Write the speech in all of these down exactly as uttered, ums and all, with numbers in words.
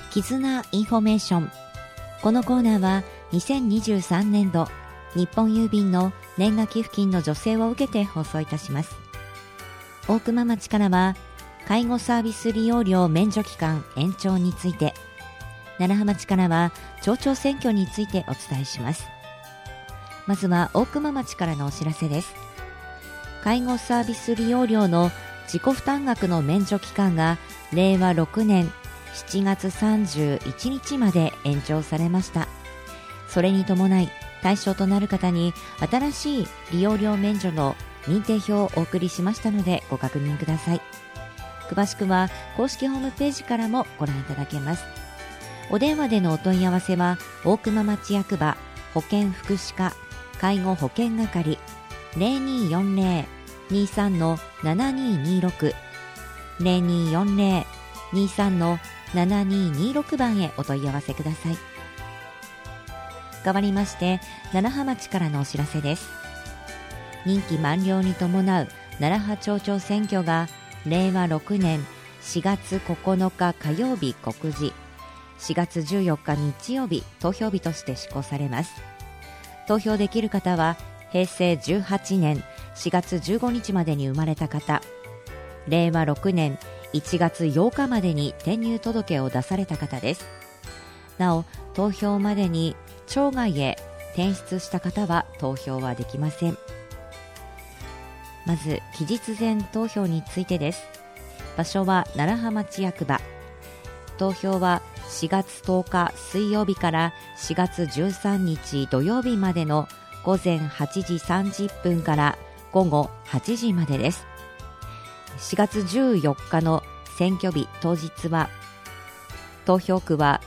絆インフォメーション。このコーナーはにせんにじゅうさんねんど日本郵便の年賀寄付金の助成を受けて放送いたします。大熊町からは介護サービス利用料免除期間延長について、楢葉町からは町長選挙についてお伝えします。まずは大熊町からのお知らせです。介護サービス利用料の自己負担額の免除期間がれいわろくねんしちがつさんじゅういちにちまで延長されました。それに伴い対象となる方に新しい利用料免除の認定票をお送りしましたのでご確認ください。詳しくは公式ホームページからもご覧いただけます。お電話でのお問い合わせは大熊町役場保健福祉課介護保険係 ゼロにーよんゼロ にーさん ななにーにーろく ゼロにーよんゼロ にーさん ななにーにーろく 番へお問い合わせください。代わりまして楢葉町からのお知らせです。任期満了に伴う楢葉町長選挙がれいわろくねんしがつここのか火曜日告示、しがつじゅうよっか日曜日投票日として施行されます。投票できる方はへいせいじゅうはちねんしがつじゅうごにちまでに生まれた方、れいわろくねんいちがつようかまでに転入届を出された方です。なお投票までに町外へ転出した方は投票はできません。まず期日前投票についてです。場所は楢葉町役場。投票はしがつとおか水曜日からしがつじゅうさんにち土曜日までのごぜんはちじさんじゅっぷんからごごはちじまでです。しがつじゅうよっかの選挙日当日は投票区は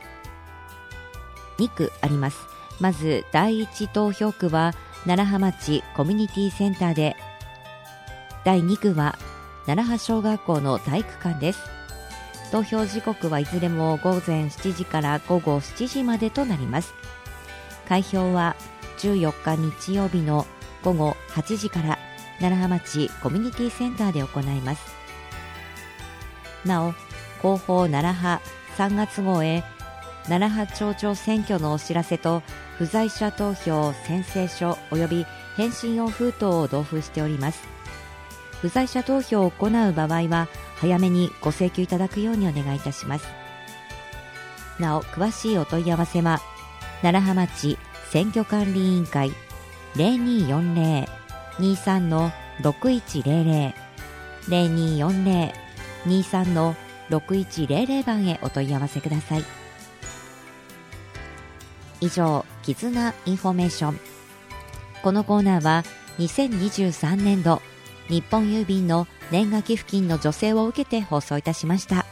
にくあります。まずだいいち投票区は楢葉町コミュニティセンターで、だいにくは楢葉小学校の体育館です。投票時刻はいずれもごぜんしちじからごごしちじまでとなります。開票はじゅうよっか日曜日のごごはちじから楢葉町コミュニティセンターで行います。なお広報楢葉さんがつ号へ楢葉町長選挙のお知らせと不在者投票宣誓書及び返信用封筒を同封しております。不在者投票を行う場合は早めにご請求いただくようにお願いいたします。なお詳しいお問い合わせは楢葉町選挙管理委員会 ゼロにーよんゼロ にーさん ろくいちゼロゼロ ゼロにーよんゼロ にーさん ろくいちゼロゼロ 番へお問い合わせください。以上、絆インフォメーション。このコーナーはにせんにじゅうさんねんど日本郵便の年賀寄付金の助成を受けて放送いたしました。